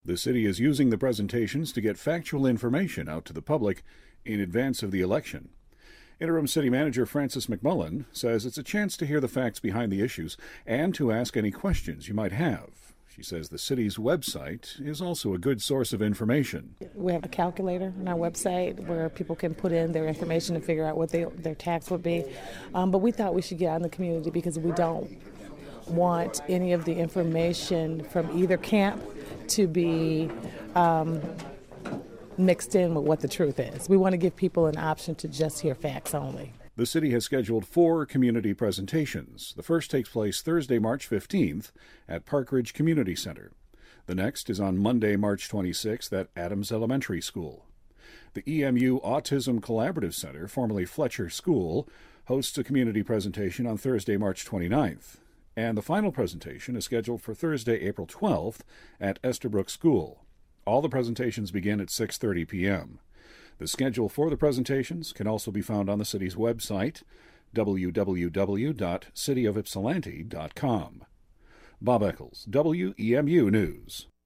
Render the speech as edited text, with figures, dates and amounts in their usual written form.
The city is using the presentations to get factual information out to the public in advance of the election. Interim City Manager Frances McMullen says it's a chance to hear the facts behind the issues and to ask any questions you might have. She says the city's website is also a good source of information. We have a calculator on our website where people can put in their information and figure out what their tax would be. But we thought we should get out in the community because we don't want any of the information from either camp to be mixed in with what the truth is. We want to give people an option to just hear facts only. The city has scheduled 4 community presentations. The first takes place Thursday, March 15th at Park Ridge Community Center. The next is on Monday, March 26th at Adams Elementary School. The EMU Autism Collaborative Center, formerly Fletcher School, hosts a community presentation on Thursday, March 29th. And the final presentation is scheduled for Thursday, April 12th at Estabrook School. All the presentations begin at 6:30 p.m. The schedule for the presentations can also be found on the city's website, www.cityofypsilanti.com. Bob Eccles, WEMU News.